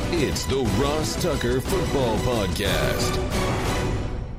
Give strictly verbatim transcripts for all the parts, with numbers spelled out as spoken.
It's the Ross Tucker Football Podcast.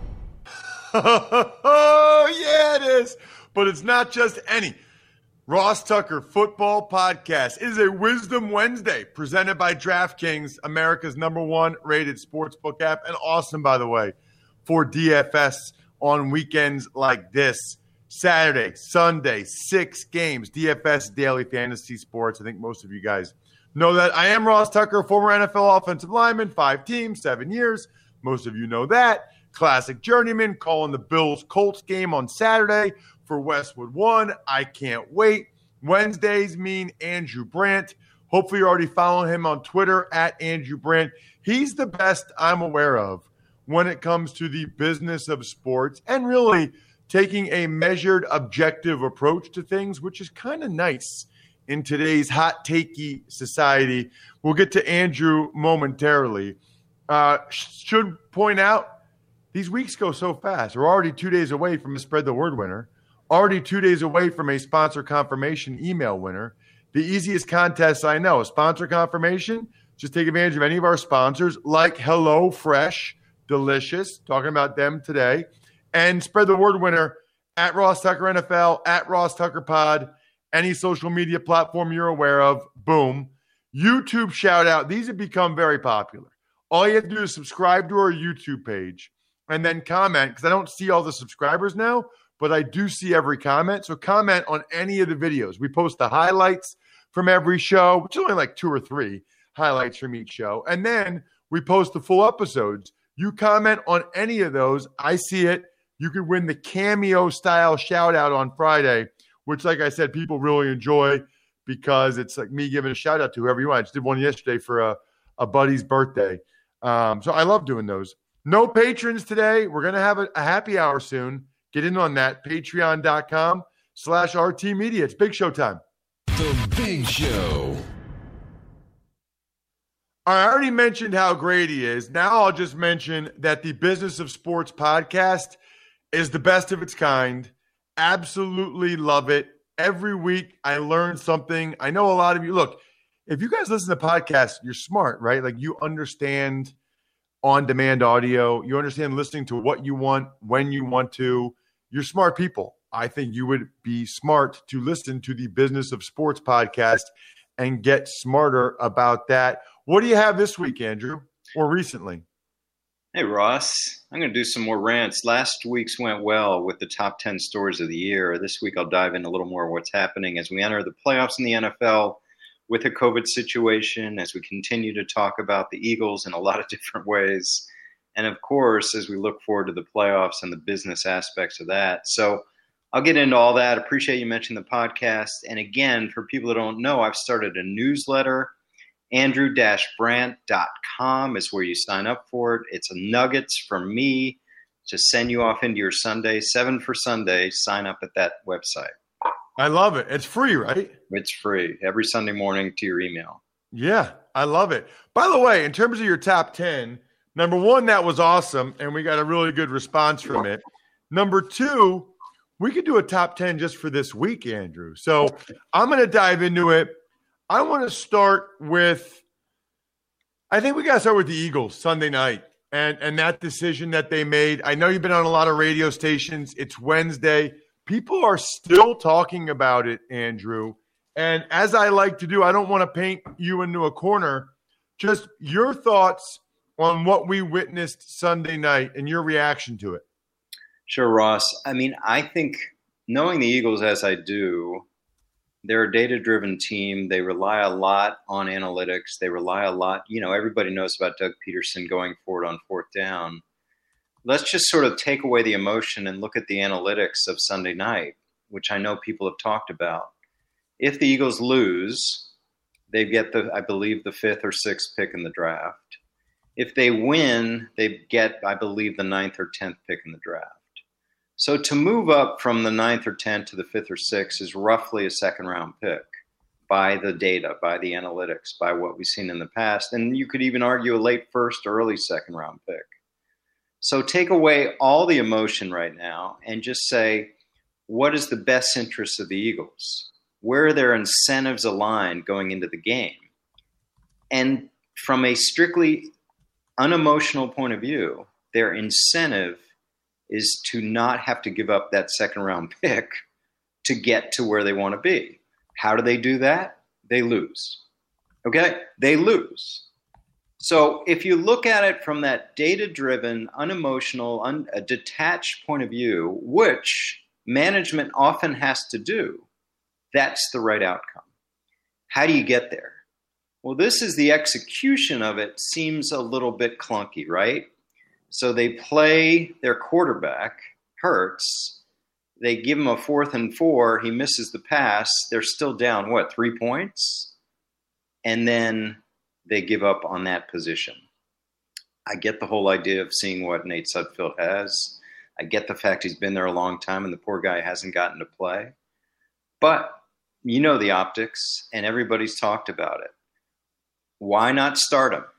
Oh, yeah, it is. But it's not just any Ross Tucker Football Podcast. It is a Wisdom Wednesday presented by DraftKings, America's number one rated sportsbook app. And awesome, by the way, for D F S on weekends like this. Saturday, Sunday, six games. D F S Daily Fantasy Sports. I think most of you guys know that. I am Ross Tucker, former N F L offensive lineman, five teams, seven years. Most of you know that. Classic journeyman, calling the Bills-Colts game on Saturday for Westwood One. I can't wait. Wednesdays mean Andrew Brandt. Hopefully you're already following him on Twitter, at Andrew Brandt. He's the best I'm aware of when it comes to the business of sports and really taking a measured, objective approach to things, which is kind of nice in today's hot takey society. We'll get to Andrew momentarily. Uh, should point out, these weeks go so fast. We're already two days away from a Spread the Word winner, already two days away from a sponsor confirmation email winner. The easiest contest I know, sponsor confirmation, just take advantage of any of our sponsors like Hello Fresh, delicious, talking about them today. And Spread the Word winner at Ross Tucker N F L, at Ross Tucker Pod, any social media platform you're aware of, boom. YouTube shout out. These have become very popular. All you have to do is subscribe to our YouTube page and then comment, because I don't see all the subscribers now, but I do see every comment. So comment on any of the videos. We post the highlights from every show, which is only like two or three highlights from each show. And then we post the full episodes. You comment on any of those. I see it. You could win the cameo-style shout-out on Friday, which, like I said, people really enjoy because it's like me giving a shout-out to whoever you want. I just did one yesterday for a, a buddy's birthday. Um, so I love doing those. No patrons today. We're going to have a, a happy hour soon. Get in on that. Patreon.com slash RT Media. It's Big Show time. The Big Show. I already mentioned how great he is. Now I'll just mention that the Business of Sports podcast is the best of its kind. Absolutely love it. Every week I learn something. I know a lot of you, look, if you guys listen to podcasts, you're smart, right? Like you understand on-demand audio. You understand listening to what you want, when you want to. You're smart people. I think you would be smart to listen to the Business of Sports podcast and get smarter about that. What do you have this week, Andrew, or recently? Hey, Ross. I'm going to do some more rants. Last week's went well with the top ten stories of the year. This week I'll dive in a little more of what's happening as we enter the playoffs in the N F L with a COVID situation, as we continue to talk about the Eagles in a lot of different ways. And, of course, as we look forward to the playoffs and the business aspects of that. So I'll get into all that. Appreciate you mentioning the podcast. And, again, for people that don't know, I've started a newsletter. Andrew Brandt dot com is where you sign up for it. It's nuggets from me to send you off into your Sunday. Seven for Sunday. Sign up at that website. I love it. It's free, right? It's free every Sunday morning to your email. Yeah, I love it. By the way, in terms of your top ten, number one, that was awesome, and we got a really good response from it. Number two, we could do a top ten just for this week, Andrew. So I'm going to dive into it. I want to start with, I think we got to start with the Eagles Sunday night and, and that decision that they made. I know you've been on a lot of radio stations. It's Wednesday. People are still talking about it, Andrew. And as I like to do, I don't want to paint you into a corner. Just your thoughts on what we witnessed Sunday night and your reaction to it. Sure, Ross. I mean, I think knowing the Eagles as I do, they're a data-driven team. They rely a lot on analytics. They rely a lot, you know, everybody knows about Doug Peterson going forward on fourth down. Let's just sort of take away the emotion and look at the analytics of Sunday night, which I know people have talked about. If the Eagles lose, they get the, I believe, the fifth or sixth pick in the draft. If they win, they get, I believe, the ninth or tenth pick in the draft. So to move up from the ninth or tenth to the fifth or sixth is roughly a second round pick by the data, by the analytics, by what we've seen in the past. And you could even argue a late first or early second round pick. So take away all the emotion right now and just say, what is the best interest of the Eagles? Where are their incentives aligned going into the game? And from a strictly unemotional point of view, their incentive is to not have to give up that second round pick to get to where they want to be. How do they do that? They lose. Okay? They lose. So if you look at it from that data-driven, unemotional, un- a detached point of view, which management often has to do, that's the right outcome. How do you get there? Well, this is the execution of it seems a little bit clunky, right? So they play their quarterback, Hurts. They give him a fourth and four. He misses the pass. They're still down, what, three points? And then they give up on that position. I get the whole idea of seeing what Nate Sudfeld has. I get the fact he's been there a long time and the poor guy hasn't gotten to play. But you know the optics, and everybody's talked about it. Why not start him?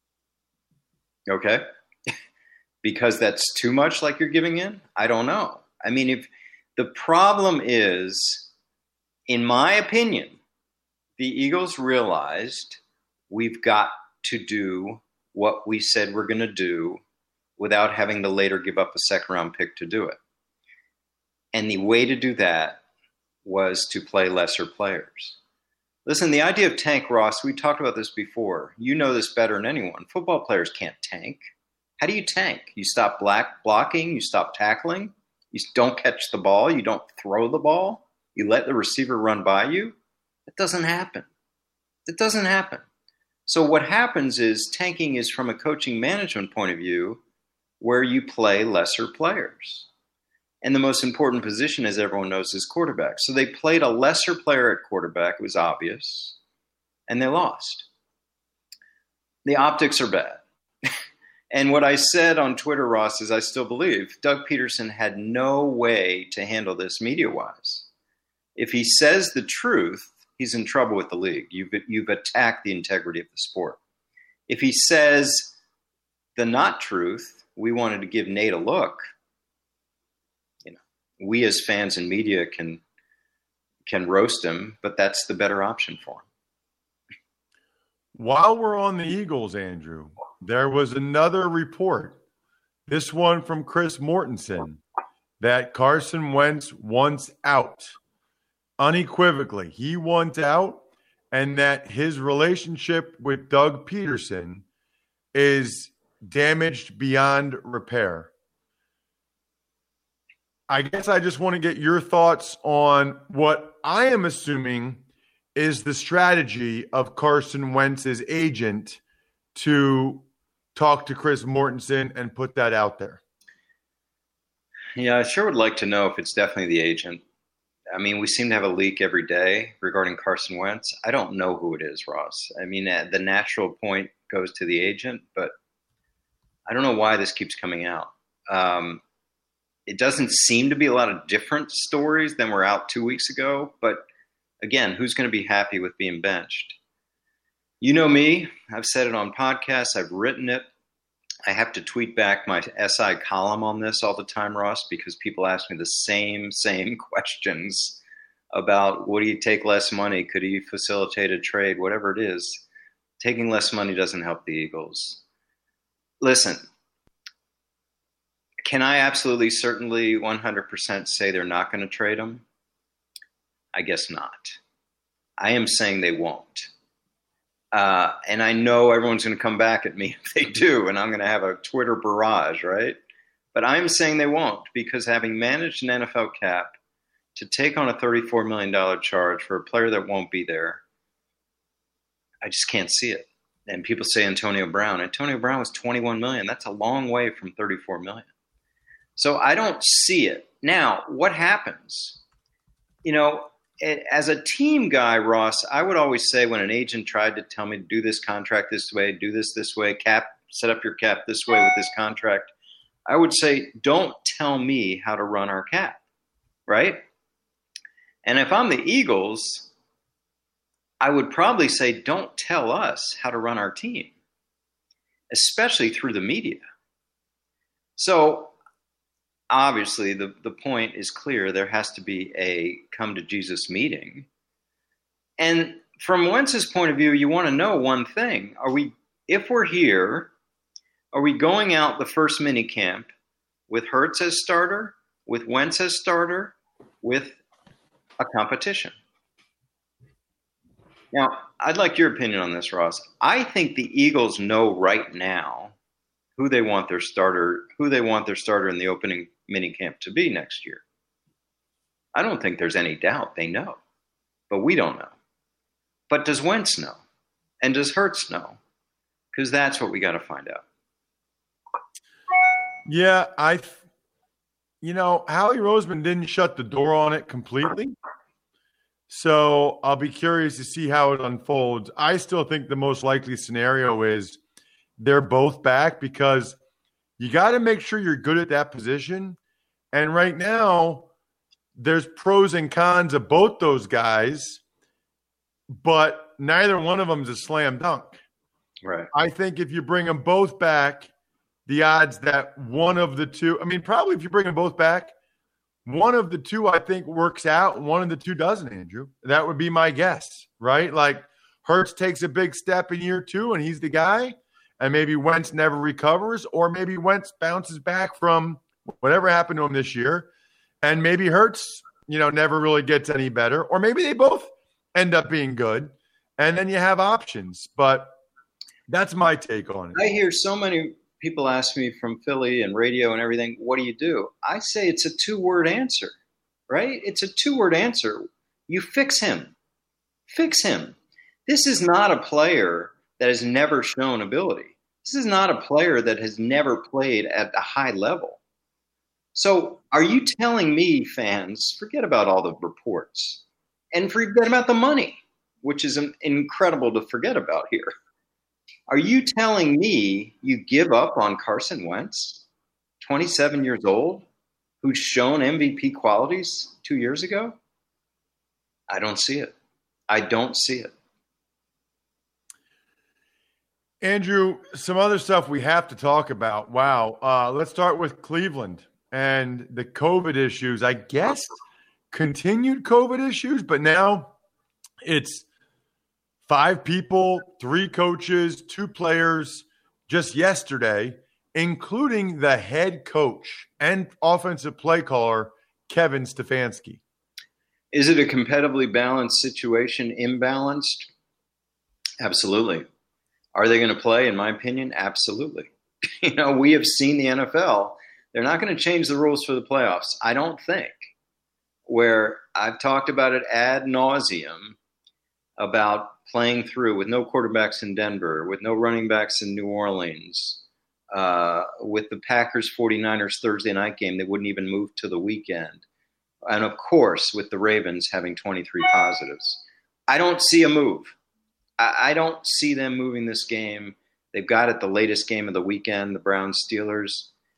Okay? Because that's too much like you're giving in? I don't know. I mean, if the problem is, in my opinion, the Eagles realized we've got to do what we said we're going to do without having to later give up a second round pick to do it. And the way to do that was to play lesser players. Listen, the idea of tank, Ross, we talked about this before. You know this better than anyone. Football players can't tank. How do you tank? You stop black blocking, you stop tackling, you don't catch the ball, you don't throw the ball, you let the receiver run by you. It doesn't happen. It doesn't happen. So what happens is tanking is from a coaching management point of view where you play lesser players. And the most important position, as everyone knows, is quarterback. So they played a lesser player at quarterback. It was obvious. And they lost. The optics are bad. And what I said on Twitter, Ross, is I still believe Doug Peterson had no way to handle this media-wise. If he says the truth, he's in trouble with the league. You've, you've attacked the integrity of the sport. If he says the not truth, we wanted to give Nate a look, you know, we as fans and media can can roast him, but that's the better option for him. While we're on the Eagles, Andrew, there was another report, this one from Chris Mortensen, that Carson Wentz wants out. Unequivocally, he wants out, and that his relationship with Doug Peterson is damaged beyond repair. I guess I just want to get your thoughts on what I am assuming is the strategy of Carson Wentz's agent to talk to Chris Mortensen and put that out there. Yeah, I sure would like to know if it's definitely the agent. I mean, we seem to have a leak every day regarding Carson Wentz. I don't know who it is, Ross. I mean, the natural point goes to the agent, but I don't know why this keeps coming out. Um, it doesn't seem to be a lot of different stories than were out two weeks ago. But again, who's going to be happy with being benched? You know me. I've said it on podcasts. I've written it. I have to tweet back my S I column on this all the time, Ross, because people ask me the same, same questions about would he take less money? Could he facilitate a trade? Whatever it is, taking less money doesn't help the Eagles. Listen, can I absolutely, certainly one hundred percent say they're not going to trade him? I guess not. I am saying they won't. Uh, and I know everyone's going to come back at me if they do, and I'm going to have a Twitter barrage, right? But I'm saying they won't, because having managed an N F L cap to take on a thirty-four million dollars charge for a player that won't be there, I just can't see it. And people say Antonio Brown. Antonio Brown was twenty-one million dollars. That's a long way from thirty-four million dollars. So I don't see it. Now, what happens? You know, as a team guy, Ross, I would always say when an agent tried to tell me to do this contract this way, do this this way, cap, set up your cap this way with this contract, I would say, don't tell me how to run our cap, right? And if I'm the Eagles, I would probably say, don't tell us how to run our team, especially through the media. So obviously, the, the point is clear. There has to be a come to Jesus meeting. And from Wentz's point of view, you want to know one thing. Are we if we're here, are we going out the first mini camp with Hurts as starter, with Wentz as starter, with a competition? Now, I'd like your opinion on this, Ross. I think the Eagles know right now who they want their starter, who they want their starter in the opening minicamp to be next year. I don't think there's any doubt they know, but we don't know. But does Wentz know? And does Hurts know? Because that's what we got to find out. Yeah, I, you know, Howie Roseman didn't shut the door on it completely. So I'll be curious to see how it unfolds. I still think the most likely scenario is they're both back because you got to make sure you're good at that position. And right now, there's pros and cons of both those guys, but neither one of them is a slam dunk. Right. I think if you bring them both back, the odds that one of the two, I mean, probably if you bring them both back, one of the two, I think, works out, and one of the two doesn't, Andrew. That would be my guess, right? Like, Hurts takes a big step in year two, and he's the guy, and maybe Wentz never recovers, or maybe Wentz bounces back from whatever happened to him this year, and maybe Hurts, you know, never really gets any better, or maybe they both end up being good, and then you have options. But that's my take on it. I hear so many people ask me from Philly and radio and everything, what do you do? I say it's a two-word answer, right? It's a two-word answer. You fix him. Fix him. This is not a player that has never shown ability. This is not a player that has never played at a high level. So are you telling me, fans, forget about all the reports and forget about the money, which is incredible to forget about here. Are you telling me you give up on Carson Wentz, twenty-seven years old, who's shown M V P qualities two years ago? I don't see it. I don't see it. Andrew, some other stuff we have to talk about. Wow. Uh, let's start with Cleveland and the COVID issues. I guess continued COVID issues, but now it's five people, three coaches, two players just yesterday, including the head coach and offensive play caller, Kevin Stefanski. Is it a competitively balanced situation, imbalanced? Absolutely. Are they going to play? In my opinion, absolutely. You know, we have seen the N F L. They're not going to change the rules for the playoffs, I don't think, where I've talked about it ad nauseum about playing through with no quarterbacks in Denver, with no running backs in New Orleans, uh, with the Packers forty-niners Thursday night game, they wouldn't even move to the weekend. And, of course, with the Ravens having twenty-three positives. I don't see a move. I, I don't see them moving this game. They've got it the latest game of the weekend, the Browns-Steelers.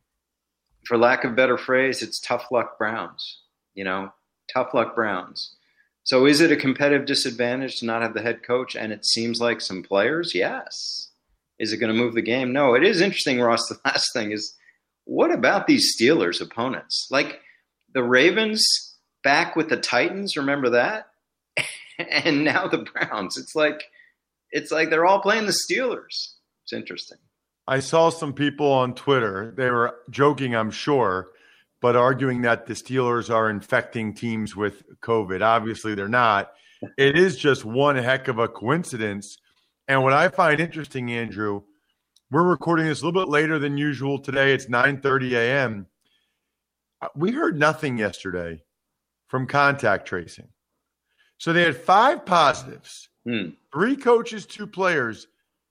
For lack of a better phrase, it's tough luck Browns, you know, tough luck Browns. So is it a competitive disadvantage to not have the head coach? And it seems like some players, yes. Is it going to move the game? No. It is interesting, Ross. The last thing is, what about these Steelers opponents? Like the Ravens back with the Titans, remember that? And now the Browns. It's like it's like they're all playing the Steelers. It's interesting. I saw some people on Twitter. They were joking, I'm sure, but arguing that the Steelers are infecting teams with COVID. Obviously, they're not. It is just one heck of a coincidence. And what I find interesting, Andrew, we're recording this a little bit later than usual today. It's nine thirty a.m. We heard nothing yesterday from contact tracing. So they had five positives, hmm. three coaches, two players,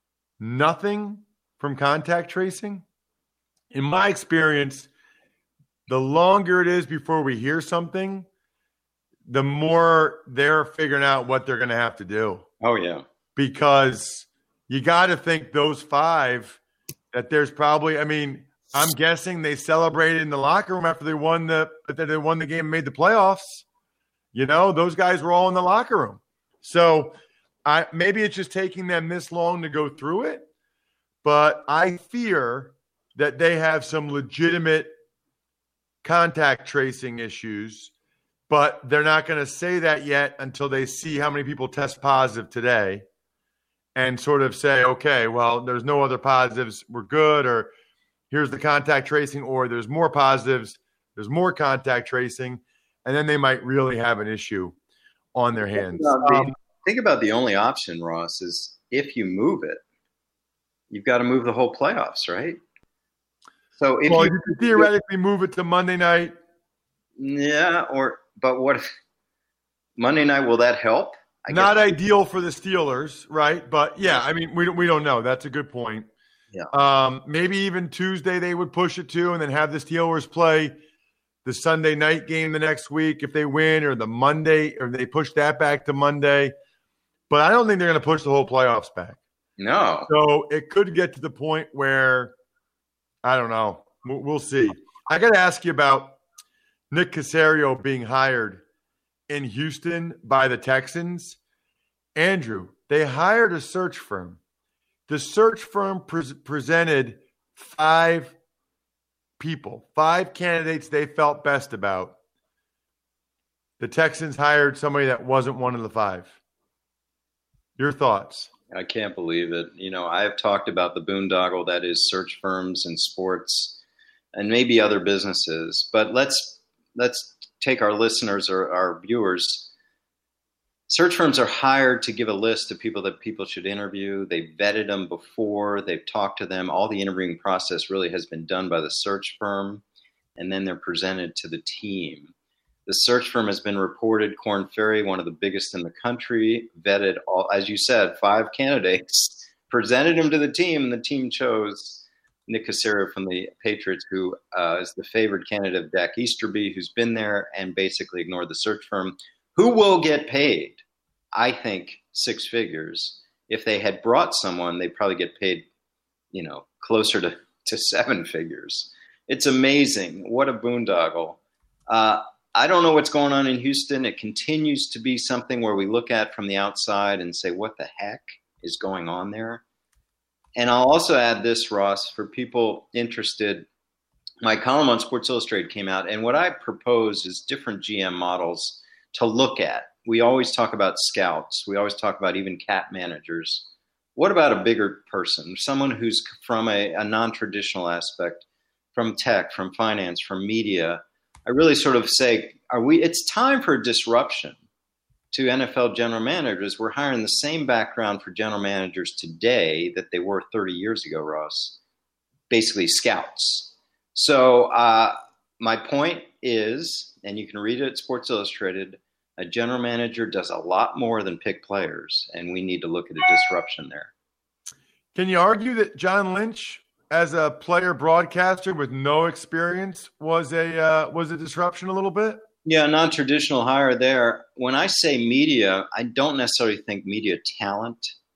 nothing from contact tracing. In my experience, the longer it is before we hear something, the more they're figuring out what they're going to have to do. Oh, yeah. Because you got to think those five, that there's probably, I mean, I'm guessing they celebrated in the locker room after they won the, that they won the game and made the playoffs. You know, those guys were all in the locker room. So I maybe it's just taking them this long to go through it. But I fear that they have some legitimate contact tracing issues, but they're not going to say that yet until they see how many people test positive today. and sort of say, okay, well, there's no other positives, we're good, or here's the contact tracing, or there's more positives, there's more contact tracing, and then they might really have an issue on their hands. Think about, um, the, think about the only option, Ross, is if you move it, you've got to move the whole playoffs, right? So if well, you, you could theoretically move it to Monday night. Yeah, or but what if Monday night, will that help? I Not guess. ideal for the Steelers, right? But yeah, I mean, we don't, we don't know. That's a good point. Yeah. Um, maybe even Tuesday they would push it to, and then have the Steelers play the Sunday night game the next week if they win, or the Monday, or they push that back to Monday. But I don't think they're going to push the whole playoffs back. No. So it could get to the point where, I don't know. We'll, we'll see. I got to ask you about Nick Caserio being hired in Houston by the Texans. Andrew, they hired a search firm. The search firm pre- presented five people, five candidates they felt best about. The Texans hired somebody that wasn't one of the five. Your thoughts? I can't believe it. You know, I've talked about the boondoggle that is search firms and sports and maybe other businesses, but let's let's take our listeners or our viewers. Search firms are hired to give a list of people that people should interview. They've vetted them before. They've talked to them. All the interviewing process really has been done by the search firm, and then they're presented to the team. The search firm has been reported, Korn Ferry, one of the biggest in the country, vetted all, as you said, five candidates, presented them to the team, and the team chose Nick Caserio from the Patriots, who uh, is the favored candidate of Dak Easterby, who's been there and basically ignored the search firm, who will get paid, I think, six figures. If they had brought someone, they'd probably get paid, you know, closer to, to seven figures. It's amazing. What a boondoggle. Uh, I don't know what's going on in Houston. It continues to be something where we look at from the outside and say, what the heck is going on there? And I'll also add this, Ross, for people interested. My column on Sports Illustrated came out, and what I propose is different G M models to look at. We always talk about scouts. We always talk about even cap managers. What about a bigger person, someone who's from a, a non-traditional aspect, from tech, from finance, from media? I really sort of say, are we? It's time for a disruption to N F L general managers. We're hiring the same background for general managers today that they were thirty years ago, Ross, basically scouts. So uh, my point is, and you can read it at Sports Illustrated, a general manager does a lot more than pick players, and we need to look at a disruption there. Can you argue that John Lynch, as a player broadcaster with no experience, was a uh, was a disruption a little bit? Yeah, non-traditional hire there. When I say media, I don't necessarily think media talent,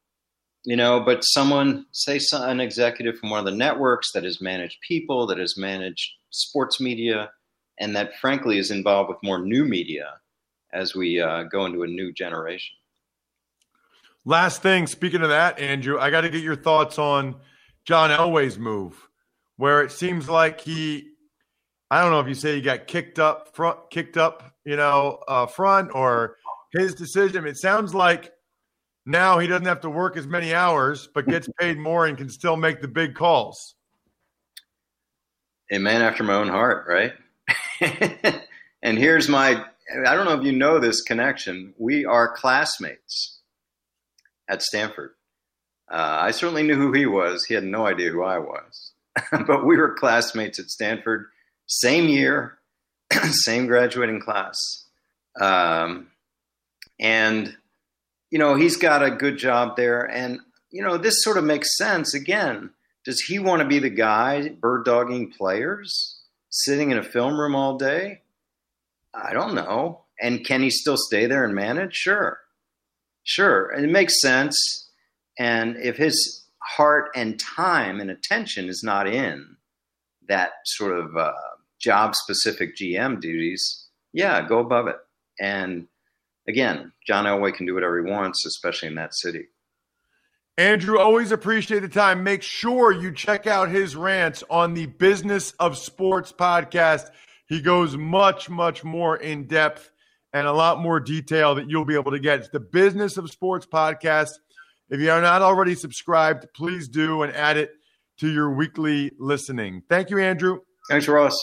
you know, but someone, say some, an executive from one of the networks that has managed people, that has managed sports media, and that frankly is involved with more new media as we uh, go into a new generation. Last thing, speaking of that, Andrew, I got to get your thoughts on John Elway's move, where it seems like he, I don't know if you say he got kicked up front, kicked up, you know, uh, front, or his decision. It sounds like now he doesn't have to work as many hours, but gets paid more and can still make the big calls. A man after my own heart, right? And here's my, I don't know if you know this connection. We are classmates at Stanford. Uh, I certainly knew who he was. He had no idea who I was. But we were classmates at Stanford, same year, same graduating class. Um, and, you know, he's got a good job there. And, you know, this sort of makes sense. Again, does he want to be the guy bird-dogging players, sitting in a film room all day? I don't know. And can he still stay there and manage? Sure. Sure. And it makes sense. And if his heart and time and attention is not in that sort of uh, job-specific G M duties, yeah, go above it. And again, John Elway can do whatever he wants, especially in that city. Andrew, always appreciate the time. Make sure you check out his rants on the Business of Sports podcast. He goes much, much more in depth and a lot more detail that you'll be able to get. It's the Business of Sports podcast. If you are not already subscribed, please do and add it to your weekly listening. Thank you, Andrew. Thanks, Ross.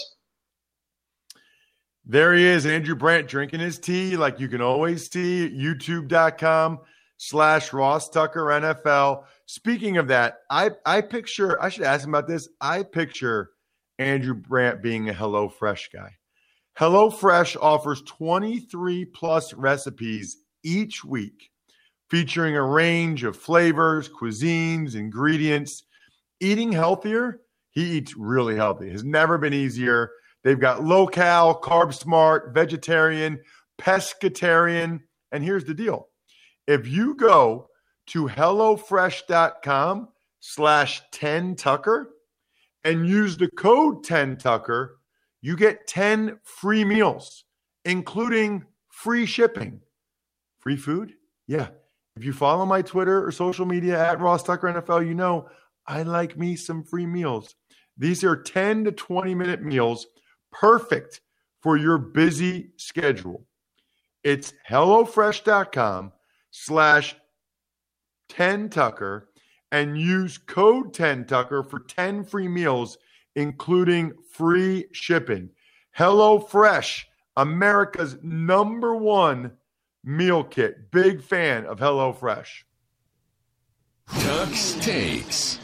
There he is, Andrew Brandt, drinking his tea like you can always see at youtube.com slash Ross Tucker NFL. Speaking of that, I, I picture, I should ask him about this. I picture Andrew Brandt being a HelloFresh guy. HelloFresh offers twenty-three plus recipes each week, featuring a range of flavors, cuisines, ingredients. Eating healthier, he eats really healthy. It has never been easier. They've got low-cal, carb-smart, vegetarian, pescatarian. And here's the deal. If you go to HelloFresh.com slash 10Tucker and use the code ten Tucker, you get ten free meals, including free shipping. Free food? Yeah. If you follow my Twitter or social media at Ross Tucker N F L, you know I like me some free meals. These are ten to twenty minute meals, perfect for your busy schedule. It's HelloFresh.com slash 10Tucker and use code ten Tucker for ten free meals, including free shipping. HelloFresh, America's number one meal kit. Big fan of HelloFresh. Tuck's Takes.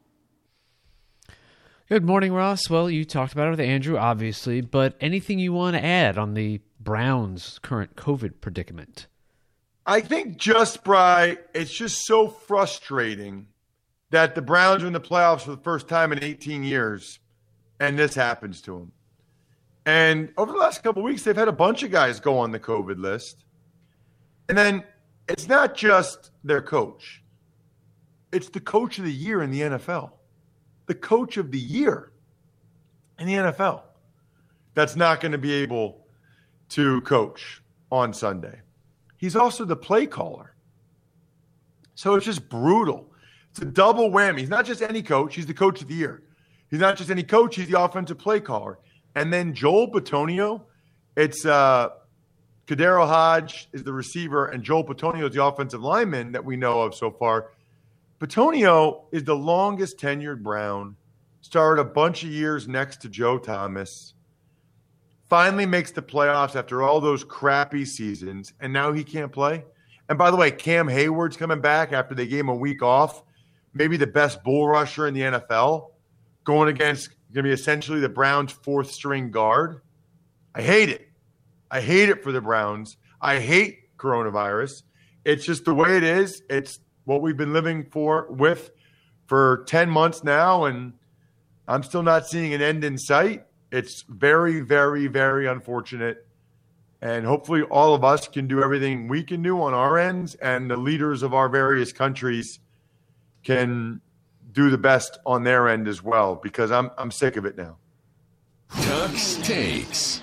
Good morning, Ross. Well, you talked about it with Andrew, obviously, but anything you want to add on the Browns' current COVID predicament? I think just, Bri, it's just so frustrating that the Browns are in the playoffs for the first time in eighteen years, and this happens to them. And over the last couple of weeks, they've had a bunch of guys go on the COVID list. And then it's not just their coach. It's the coach of the year in the N F L. The coach of the year in the N F L that's not going to be able to coach on Sunday. He's also the play caller. So it's just brutal. It's a double whammy. He's not just any coach. He's the coach of the year. He's not just any coach. He's the offensive play caller. And then Joel Bitonio, it's uh, Kadero Hodge is the receiver, and Joel Bitonio is the offensive lineman that we know of so far. Bitonio is the longest tenured Brown, started a bunch of years next to Joe Thomas, finally makes the playoffs after all those crappy seasons, and now he can't play. And by the way, Cam Hayward's coming back after they gave him a week off, maybe the best bull rusher in the N F L, going against going to be essentially the Browns' fourth-string guard. I hate it. I hate it for the Browns. I hate coronavirus. It's just the way it is. It's what we've been living for with for ten months now, and I'm still not seeing an end in sight. It's very, very, very unfortunate. And hopefully all of us can do everything we can do on our ends, and the leaders of our various countries can do the best on their end as well, because I'm I'm sick of it now. Tuck's Takes.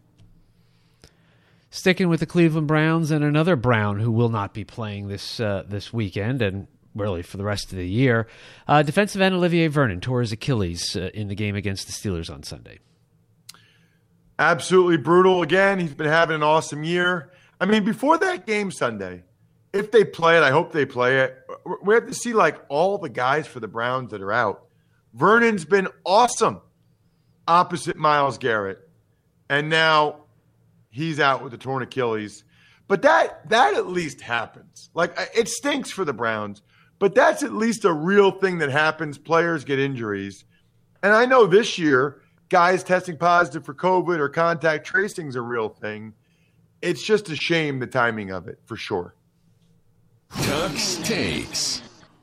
Sticking with the Cleveland Browns, and another Brown who will not be playing this uh, this weekend and really for the rest of the year. Uh, defensive end Olivier Vernon tore his Achilles uh, in the game against the Steelers on Sunday. Absolutely brutal. Again, he's been having an awesome year. I mean, before that game Sunday, if they play it, I hope they play it. We have to see like all the guys for the Browns that are out. Vernon's been awesome opposite Myles Garrett. And now he's out with a torn Achilles. But that that at least happens. Like, it stinks for the Browns, but that's at least a real thing that happens. Players get injuries. And I know this year, guys testing positive for COVID or contact tracing is a real thing. It's just a shame, the timing of it, for sure. Tuck's Takes.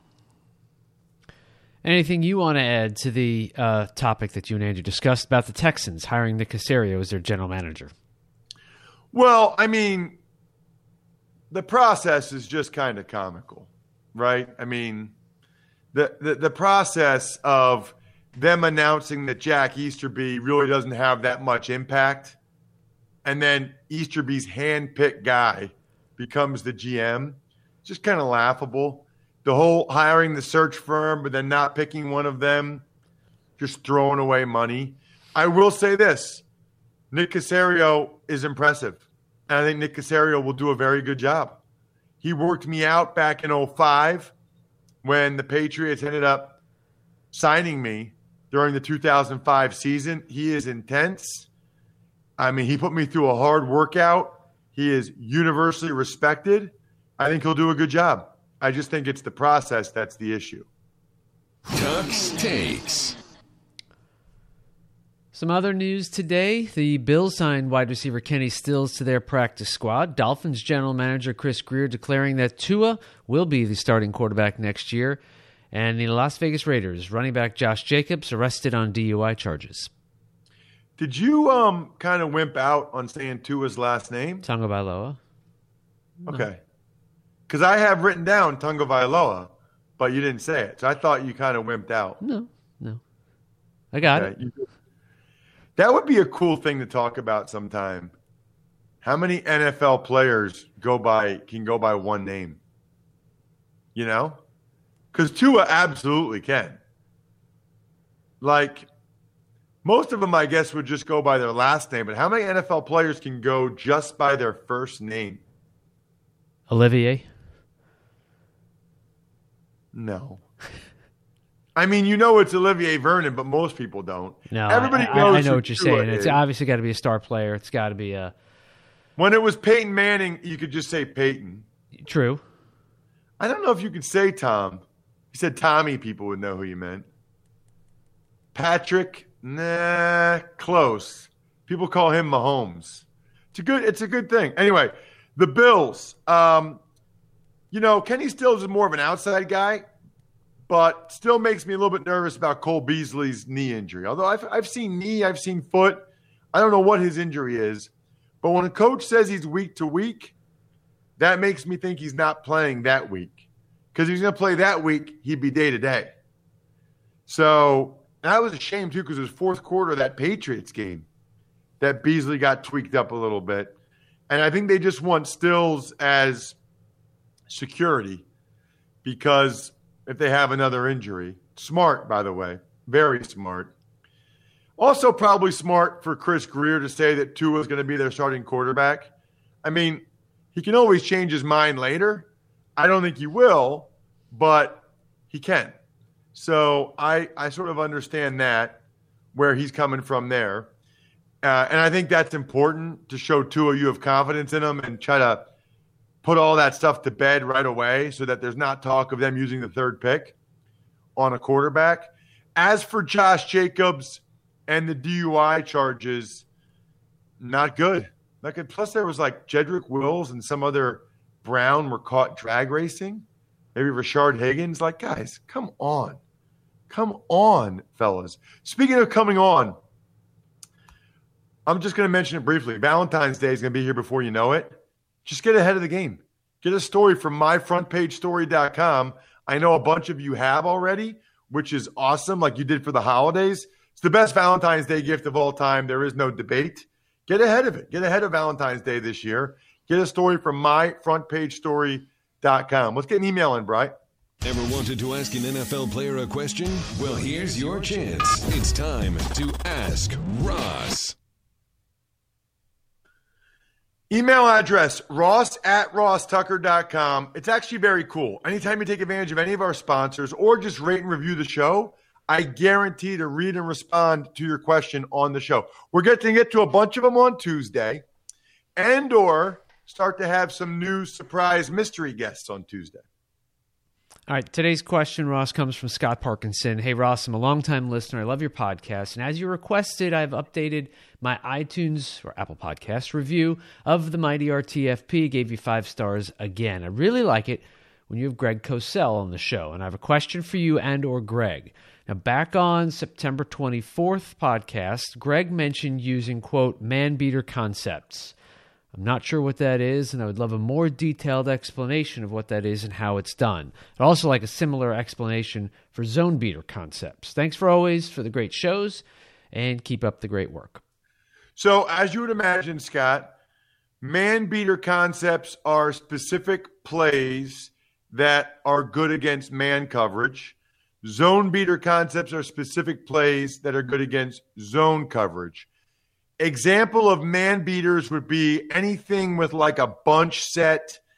Anything you want to add to the uh, topic that you and Andrew discussed about the Texans hiring Nick Caserio as their general manager? Well, I mean, the process is just kind of comical, right? I mean, the, the, the process of them announcing that Jack Easterby really doesn't have that much impact, and then Easterby's hand-picked guy becomes the G M, just kind of laughable. The whole hiring the search firm, but then not picking one of them, just throwing away money. I will say this. Nick Caserio is impressive. And I think Nick Caserio will do a very good job. He worked me out back in oh five when the Patriots ended up signing me during the two thousand five season. He is intense. I mean, he put me through a hard workout. He is universally respected. I think he'll do a good job. I just think it's the process that's the issue. Tuck's Takes. Some other news today. The Bills signed wide receiver Kenny Stills to their practice squad. Dolphins general manager Chris Grier declaring that Tua will be the starting quarterback next year. And the Las Vegas Raiders running back Josh Jacobs arrested on D U I charges. Did you um kind of wimp out on saying Tua's last name? Tagovailoa. Okay. Because I have written down Tagovailoa, but you didn't say it. So I thought you kind of wimped out. No, no. I got Okay. it. You- That would be a cool thing to talk about sometime. How many N F L players go by can go by one name? You know? Because Tua absolutely can. Like, most of them, I guess, would just go by their last name. But how many N F L players can go just by their first name? Olivier. No. I mean, you know it's Olivier Vernon, but most people don't. No, Everybody I, knows I, I know who what you're Tua saying. It's is. obviously got to be a star player. It's got to be a When it was Peyton Manning, you could just say Peyton. true. I don't know if you could say Tom. You said Tommy, people would know who you meant. Patrick, nah, close. People call him Mahomes. It's a good, it's a good thing. Anyway, the Bills. Um, you know, Kenny Stills is more of an outside guy, but still makes me a little bit nervous about Cole Beasley's knee injury. Although I've I've seen knee, I've seen foot. I don't know what his injury is, but when a coach says he's week to week, that makes me think he's not playing that week. Because if he's going to play that week, he'd be day to day. So that was a shame, too, because it was fourth quarter of that Patriots game that Beasley got tweaked up a little bit. And I think they just want Stills as security because if they have another injury. Smart, by the way. Very smart. Also probably smart for Chris Grier to say that Tua is going to be their starting quarterback. I mean, he can always change his mind later. I don't think he will, but he can. So I, I sort of understand that, where he's coming from there. Uh, and I think that's important to show Tua you have confidence in him and try to put all that stuff to bed right away so that there's not talk of them using the third pick on a quarterback. As for Josh Jacobs and the D U I charges, not good. Not good. Plus there was like Jedrick Wills and some other Brown were caught drag racing. Maybe Rashard Higgins. Like, guys, come on. Come on, fellas. Speaking of coming on, I'm just going to mention it briefly. Valentine's Day is going to be here before you know it. Just get ahead of the game. Get a story from my front page story dot com. I know a bunch of you have already, which is awesome, like you did for the holidays. It's the best Valentine's Day gift of all time. There is no debate. Get ahead of it. Get ahead of Valentine's Day this year. Get a story from my front page story dot com. Let's get an email in, Bright. Ever wanted to ask an N F L player a question? Well, here's your chance. It's time to Ask Ross. Email address, ross at ross tucker dot com. It's actually very cool. Anytime you take advantage of any of our sponsors or just rate and review the show, I guarantee to read and respond to your question on the show. We're getting to get to a bunch of them on Tuesday and or start to have some new surprise mystery guests on Tuesday. All right, today's question, Ross, comes from Scott Parkinson. Hey, Ross, I'm a longtime listener. I love your podcast. And as you requested, I've updated my iTunes or Apple Podcast review of the Mighty R T F P. Gave you five stars again. I really like it when you have Greg Cosell on the show. And I have a question for you and or Greg. Now, back on September twenty-fourth podcast, Greg mentioned using, quote, man-beater concepts. I'm not sure what that is, and I would love a more detailed explanation of what that is and how it's done. I'd also like a similar explanation for zone beater concepts. Thanks for always for the great shows, and keep up the great work. So as you would imagine, Scott, man beater concepts are specific plays that are good against man coverage. Zone beater concepts are specific plays that are good against zone coverage. Example of man beaters would be anything with like a bunch set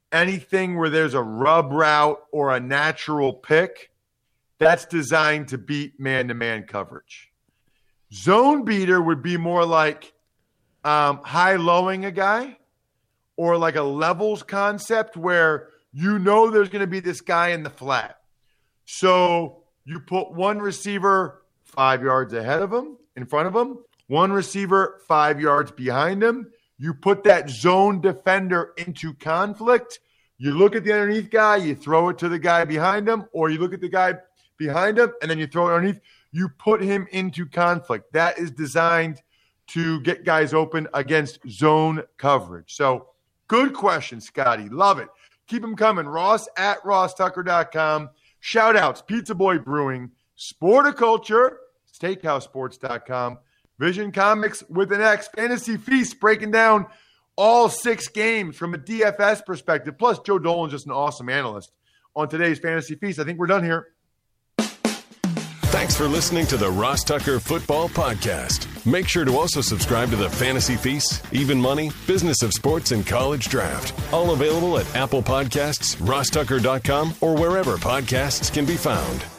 anything where there's a rub route or a natural pick, that's designed to beat man-to-man coverage. Zone beater would be more like um, high-lowing a guy or like a levels concept where you know there's going to be this guy in the flat. So you put one receiver five yards ahead of him, in front of him, one receiver five yards behind him. You put that zone defender into conflict. You look at the underneath guy, you throw it to the guy behind him, or you look at the guy behind him, and then you throw it underneath. You put him into conflict. That is designed to get guys open against zone coverage. So good question, Scotty. Love it. Keep them coming. Ross at ross tucker dot com. Shout-outs, Pizza Boy Brewing, Sporticulture, steakhouse sports dot com, Vision Comics with an X, Fantasy Feast, breaking down all six games from a D F S perspective. Plus, Joe Dolan's just an awesome analyst on today's Fantasy Feast. I think we're done here. Thanks for listening to the Ross Tucker Football Podcast. Make sure to also subscribe to the Fantasy Feast, Even Money, Business of Sports, and College Draft. All available at Apple Podcasts, ross tucker dot com, or wherever podcasts can be found.